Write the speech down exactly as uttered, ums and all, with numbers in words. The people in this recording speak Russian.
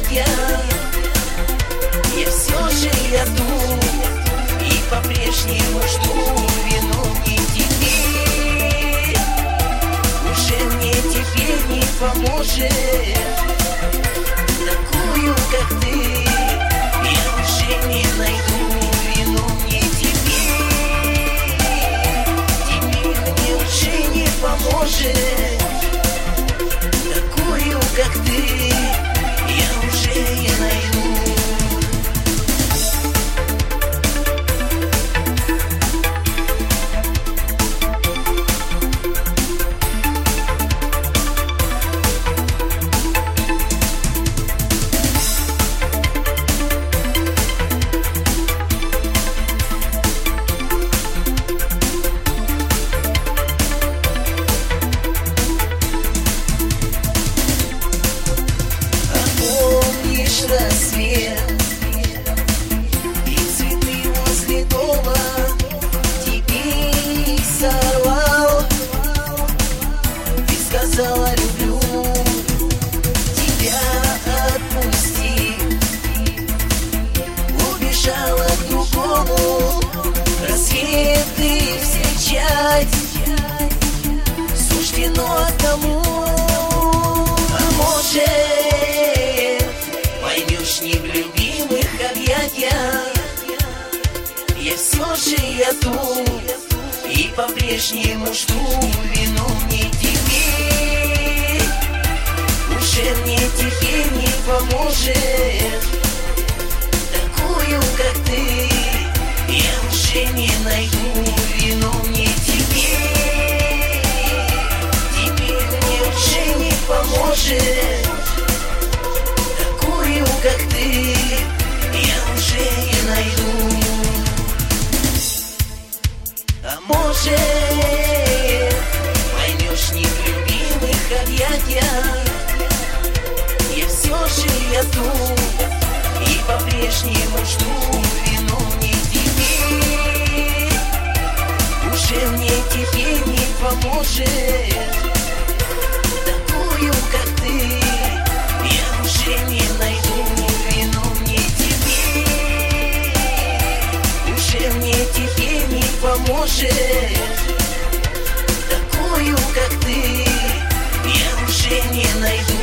объятия. Я все же иду и по-прежнему жду вину не теперь. Уже мне теперь не поможет такую, как ты. Я уже не найду вину мне теперь. Теперь мне уже не поможет такую, как ты. Я уже не найду. Рассвет и цветы возле дома тебе сорвал. Ты сказала люблю, тебя отпусти. Убежала к другому рассветы встречать. Суждено одному, а может не в любимых объятиях. Я все же иду и по-прежнему жду вину не теперь. Уже мне теперь не поможет такую, как ты. Я уже не найду вину мне теперь. Теперь мне уже не поможет как ты, я уже не найду. А может, поймешь не в любимых объятиях. Я все же иду и по-прежнему жду вину не теперь. Уже мне теперь не поможет такую, как ты. Я уже не найду. Теперь не поможет такую, как ты. Я уже не найду.